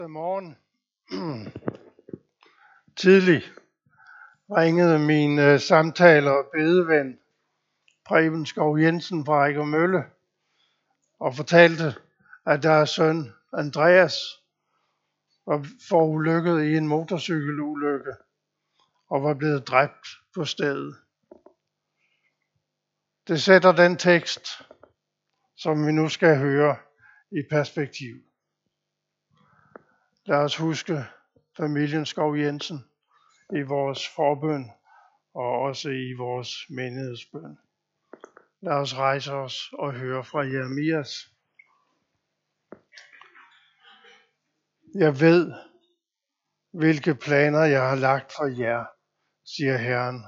Morgen tidlig ringede min samtaler og bedeven Preben Skov Jensen fra Ejggermølle og fortalte, at deres søn Andreas var forulykket i en motorcykelulykke og var blevet dræbt på stedet. Det sætter den tekst, som vi nu skal høre, i perspektiv. Lad os huske familien Skov Jensen i vores forbøn og også i vores menighedsbøn. Lad os rejse os og høre fra Jeremias. Jeg ved, hvilke planer jeg har lagt for jer, siger Herren.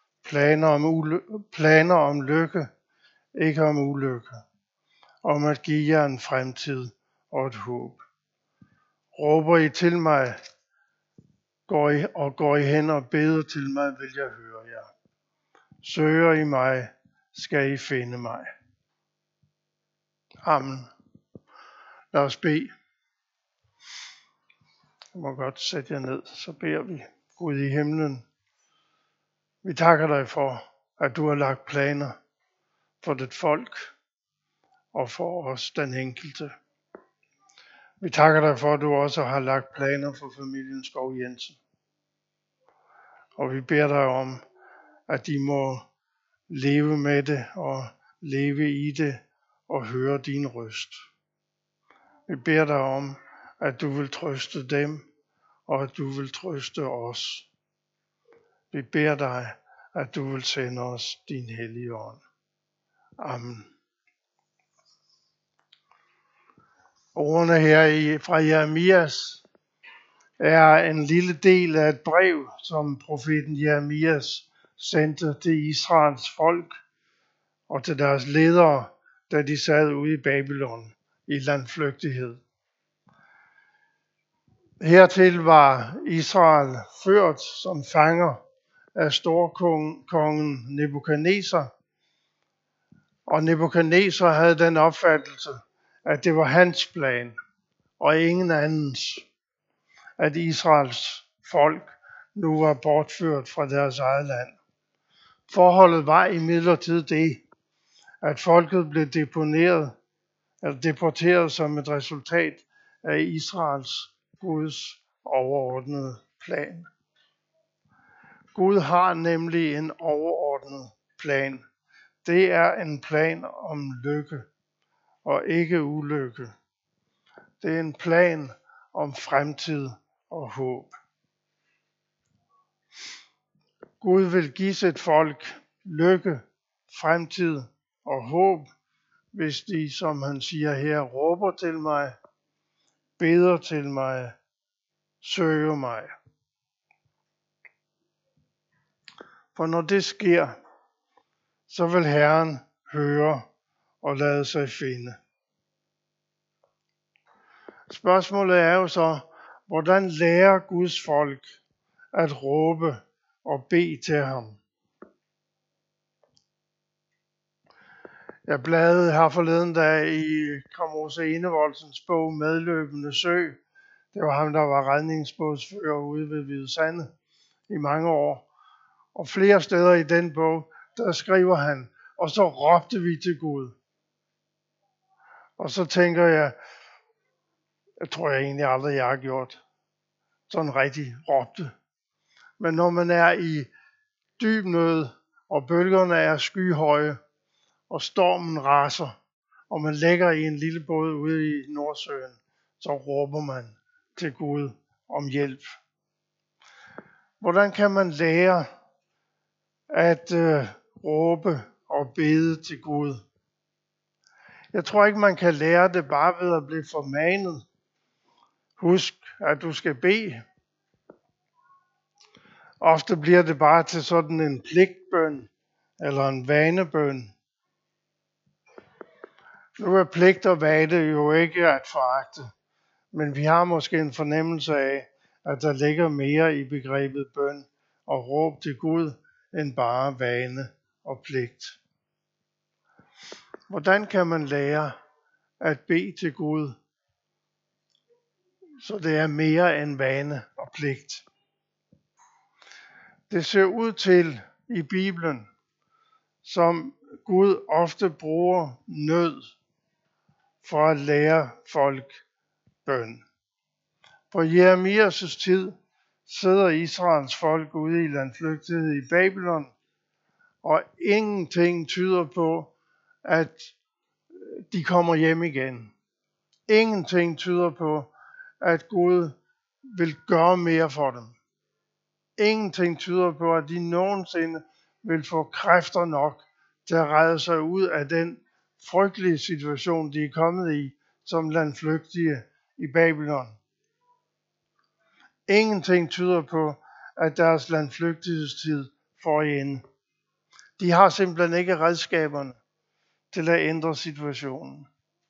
Planer om lykke, ikke om ulykke. Om at give jer en fremtid og et håb. Råber I til mig, går I hen og beder til mig, vil jeg høre jer. Søger I mig, skal I finde mig. Amen. Lad os bede. Jeg må godt sætte jer ned, så beder vi. Gud i himlen, vi takker dig for, at du har lagt planer for dit folk og for os, den enkelte. Vi takker dig for, at du også har lagt planer for familien Skov Jensen. Og vi beder dig om, at de må leve med det og leve i det og høre din røst. Vi beder dig om, at du vil trøste dem, og at du vil trøste os. Vi beder dig, at du vil sende os din hellige ånd. Amen. Ordene her fra Jeremias er en lille del af et brev, som profeten Jeremias sendte til Israels folk og til deres ledere, da de sad ude i Babylon i landflygtighed. Hertil var Israel ført som fanger af storkongen Nebukadnesar, og Nebukadnesar havde den opfattelse, at det var hans plan og ingen andens, at Israels folk nu var bortført fra deres eget land. Forholdet var imidlertid det, at folket blev deporteret som et resultat af Israels Guds overordnede plan. Gud har nemlig en overordnet plan. Det er en plan om lykke og ikke ulykke. Det er en plan om fremtid og håb. Gud vil give sit folk lykke, fremtid og håb, hvis de, som han siger her, råber til mig, beder til mig, søger mig. For når det sker, så vil Herren høre og lade sig finde. Spørgsmålet er jo så, hvordan lærer Guds folk at råbe og bede til ham? Jeg bladrede her forleden dag i Kamrose Enevoldsens bog Medløbende Sø. Det var ham, der var redningsbådsfører ude ved Hvide Sande i mange år. Og flere steder i den bog, der skriver han, og så råbte vi til Gud. Og så tænker jeg tror jeg egentlig aldrig, jeg har gjort sådan rigtig råbte. Men når man er i dyb nød, og bølgerne er skyhøje, og stormen raser, og man ligger i en lille båd ude i Nordsøen, så råber man til Gud om hjælp. Hvordan kan man lære at råbe og bede til Gud? Jeg tror ikke, man kan lære det bare ved at blive formanet. Husk, at du skal bede. Ofte bliver det bare til sådan en pligtbøn eller en vanebøn. Nu er pligt og vane jo ikke at foragte, men vi har måske en fornemmelse af, at der ligger mere i begrebet bøn og råb til Gud, end bare vane og pligt. Hvordan kan man lære at bede til Gud? Så det er mere end vane og pligt. Det ser ud til i Bibelen, som Gud ofte bruger nød for at lære folk bøn. På Jeremias' tid sidder Israels folk ude i landflygtighed i Babylon, og ingenting tyder på, at de kommer hjem igen. Ingenting tyder på, at Gud vil gøre mere for dem. Ingenting tyder på, at de nogensinde vil få kræfter nok til at redde sig ud af den frygtelige situation, de er kommet i som landflygtige i Babylon. Ingenting tyder på, at deres landflygtighedstid får ende. De har simpelthen ikke redskaberne til at ændre situationen.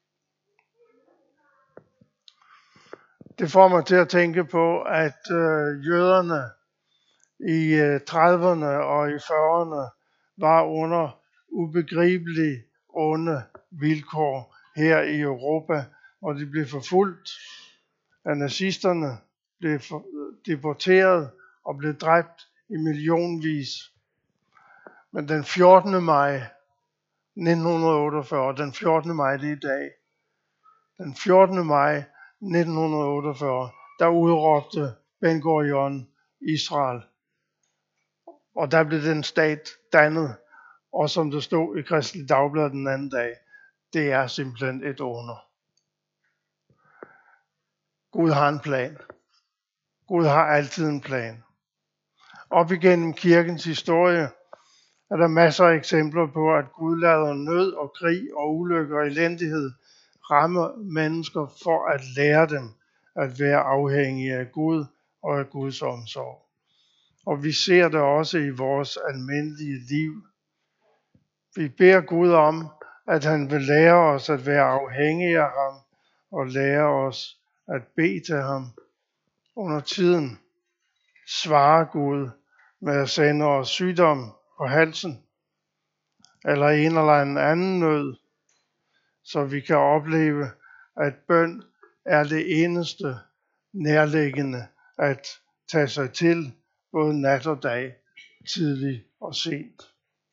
Det får mig til at tænke på, at jøderne i 30'erne og i 40'erne var under ubegribelige onde vilkår her i Europa, hvor de blev forfulgt af nazisterne, blev deporteret og blev dræbt i millionvis. Men den 14. maj 1948, den 14. maj det er i dag, den 14. maj 1948, der udråbte Ben Gurion Israel. Og der blev den stat dannet, og som der stod i Kristeligt Dagblad den anden dag, det er simpelthen et under. Gud har en plan. Gud har altid en plan. Op igennem kirkens historie er der masser af eksempler på, at Gud lader nød og krig og ulykke og elendighed ramme mennesker for at lære dem at være afhængige af Gud og af Guds omsorg. Og vi ser det også i vores almindelige liv. Vi beder Gud om, at han vil lære os at være afhængige af ham og lære os at bede til ham. Under tiden svarer Gud med at sende os sygdom på halsen eller en eller anden nød, så vi kan opleve, at bøn er det eneste nærliggende at tage sig til både nat og dag, tidlig og sent.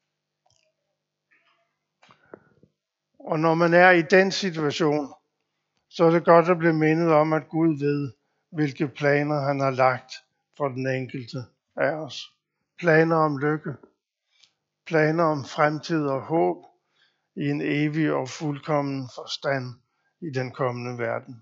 Og når man er i den situation, så er det godt at blive mindet om, at Gud ved, hvilke planer han har lagt for den enkelte af os. Planer om lykke, planer om fremtid og håb i en evig og fuldkommen forstand i den kommende verden.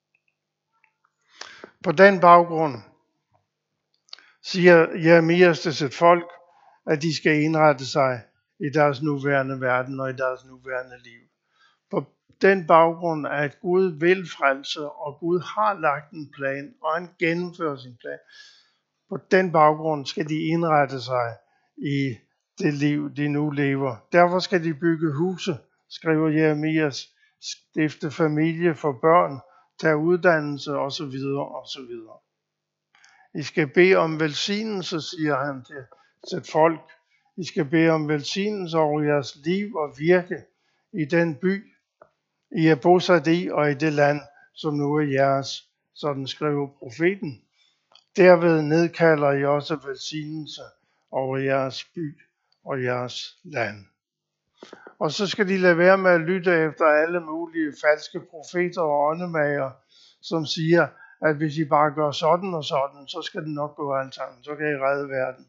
På den baggrund siger Jeremias til sit folk, at de skal indrette sig i deres nuværende verden og i deres nuværende liv. På den baggrund, at Gud vil frelse, og Gud har lagt en plan, og han gennemfører sin plan. På den baggrund skal de indrette sig i det liv, de nu lever. Derfor skal de bygge huse, skriver Jeremias, stifte familie for børn, tage uddannelse osv. osv. I skal bede om velsignelse, siger han til sit folk. I skal bede om velsignelse over jeres liv og virke i den by, I er bosat i, og i det land, som nu er jeres, sådan skriver profeten. Derved nedkalder I også velsignelse over jeres by og jeres land. Og så skal de lade være med at lytte efter alle mulige falske profeter og åndemager, som siger, at hvis I bare gør sådan og sådan, så skal det nok gå alt sammen. Så kan I redde verden.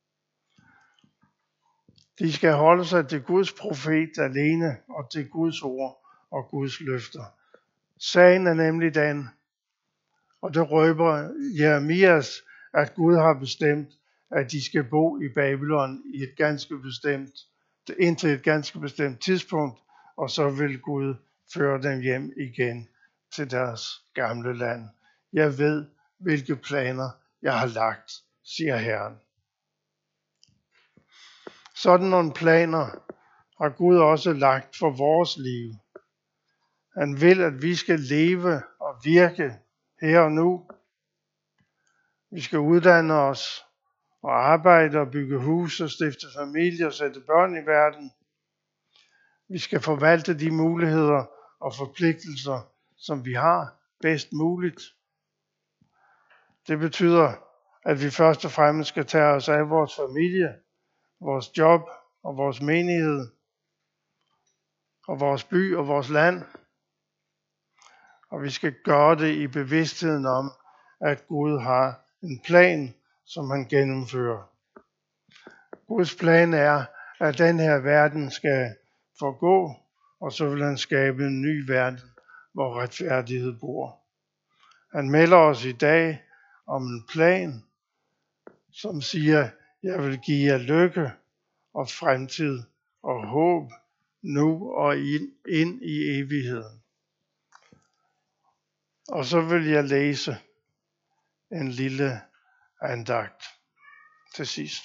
De skal holde sig til Guds profet alene og til Guds ord og Guds løfter. Sagen er nemlig den, og det røber Jeremias, at Gud har bestemt, at de skal bo i Babylon i indtil et ganske bestemt tidspunkt, og så vil Gud føre dem hjem igen til deres gamle land. Jeg ved, hvilke planer jeg har lagt, siger Herren. Sådan nogle planer har Gud også lagt for vores liv. Han vil, at vi skal leve og virke her og nu. Vi skal uddanne os og arbejde og bygge hus og stifte familie og sætte børn i verden. Vi skal forvalte de muligheder og forpligtelser, som vi har bedst muligt. Det betyder, at vi først og fremmest skal tage os af vores familie, vores job og vores menighed og vores by og vores land. Og vi skal gøre det i bevidstheden om, at Gud har en plan, som han gennemfører. Guds plan er, at den her verden skal forgå, og så vil han skabe en ny verden, hvor retfærdighed bor. Han melder os i dag om en plan, som siger, jeg vil give jer lykke og fremtid og håb nu og ind i evigheden. Og så vil jeg læse en lille andagt til sidst.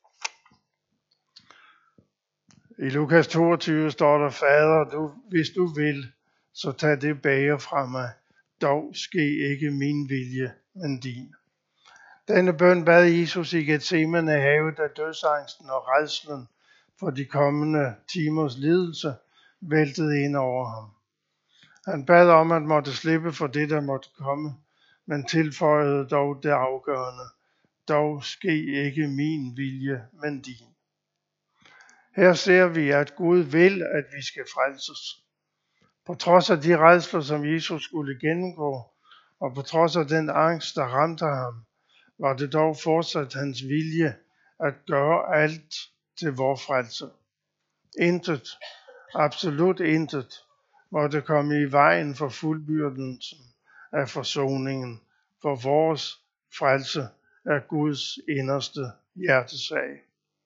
I Lukas 22 står der, Fader, hvis du vil, så tag det bager fra mig. Dog ske ikke min vilje, men din. Denne bøn bad Jesus i Getsemane have, da dødsangsten og rædslen for de kommende timers lidelse væltede ind over ham. Han bad om at måtte slippe for det, der måtte komme, men tilføjede dog det afgørende. Dog ske ikke min vilje, men din. Her ser vi, at Gud vil, at vi skal frelses. På trods af de rædsler, som Jesus skulle gennemgå, og på trods af den angst, der ramte ham, var det dog fortsat hans vilje at gøre alt til vor frelse. Intet, absolut intet, måtte komme i vejen for fuldbyrdelsen af forsoningen, for vores frelse er Guds inderste hjertesag.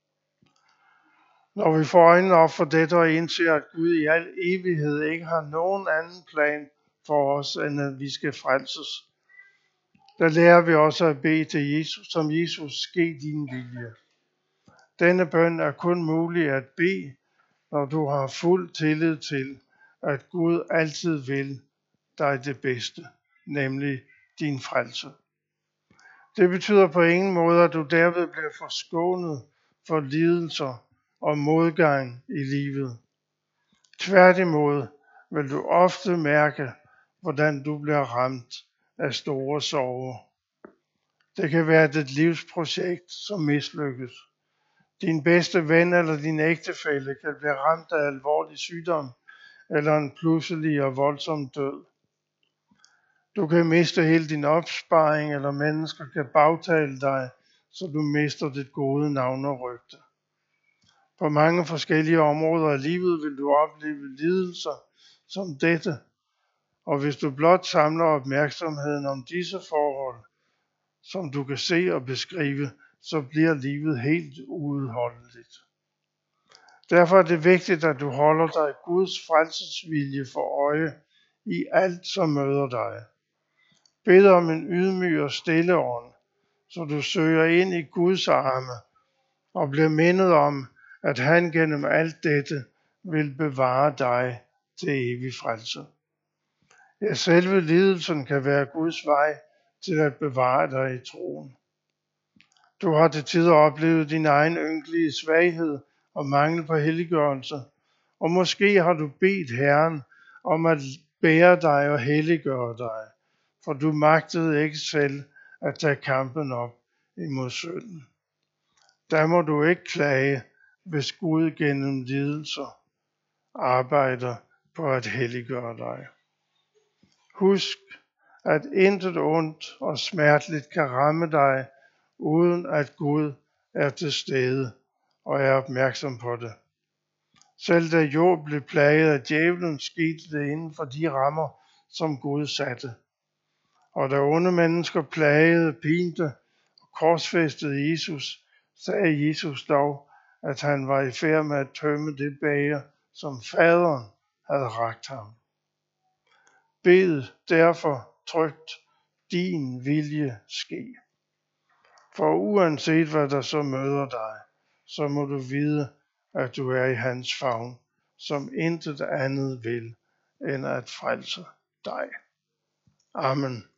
Når vi får øjnene op for dette og indser, at Gud i al evighed ikke har nogen anden plan for os, end at vi skal frelses, der lærer vi også at bede til Jesus, som Jesus, ske din vilje. Denne bøn er kun mulig at bede, når du har fuld tillid til, at Gud altid vil dig det bedste, nemlig din frelse. Det betyder på ingen måde, at du derved bliver forskånet for lidelser og modgang i livet. Tværtimod vil du ofte mærke, hvordan du bliver ramt af store sorger. Det kan være dit livsprojekt, som mislykkes. Din bedste ven eller din ægtefælle kan blive ramt af alvorlig sygdom eller en pludselig og voldsom død. Du kan miste hele din opsparing, eller mennesker kan bagtale dig, så du mister dit gode navn og rygte. På mange forskellige områder af livet vil du opleve lidelser som dette, og hvis du blot samler opmærksomheden om disse forhold, som du kan se og beskrive, så bliver livet helt uudholdeligt. Derfor er det vigtigt, at du holder dig Guds frelsesvilje for øje i alt, som møder dig. Bed om en ydmyg og stille ånd, så du søger ind i Guds arme og bliver mindet om, at han gennem alt dette vil bevare dig til evig frelse. Ja, selve lidelsen kan være Guds vej til at bevare dig i troen. Du har til tider oplevet din egen ynkelige svaghed og mangel på helliggørelse, og måske har du bedt Herren om at bære dig og helliggøre dig, for du magtede ikke selv at tage kampen op imod synden. Der må du ikke klage, hvis Gud gennem lidelser arbejder på at helliggøre dig. Husk, at intet ondt og smerteligt kan ramme dig, uden at Gud er til stede og er opmærksom på det. Selv da Job blev plaget af djævlen, skete det inden for de rammer, som Gud satte. Og da onde mennesker plagede, pinte og korsfæstede Jesus, sagde Jesus dog, at han var i færd med at tømme det bager, som faderen havde rakt ham. Bed derfor trygt, din vilje ske. For uanset hvad der så møder dig, så må du vide, at du er i hans favn, som intet andet vil, end at frelse dig. Amen.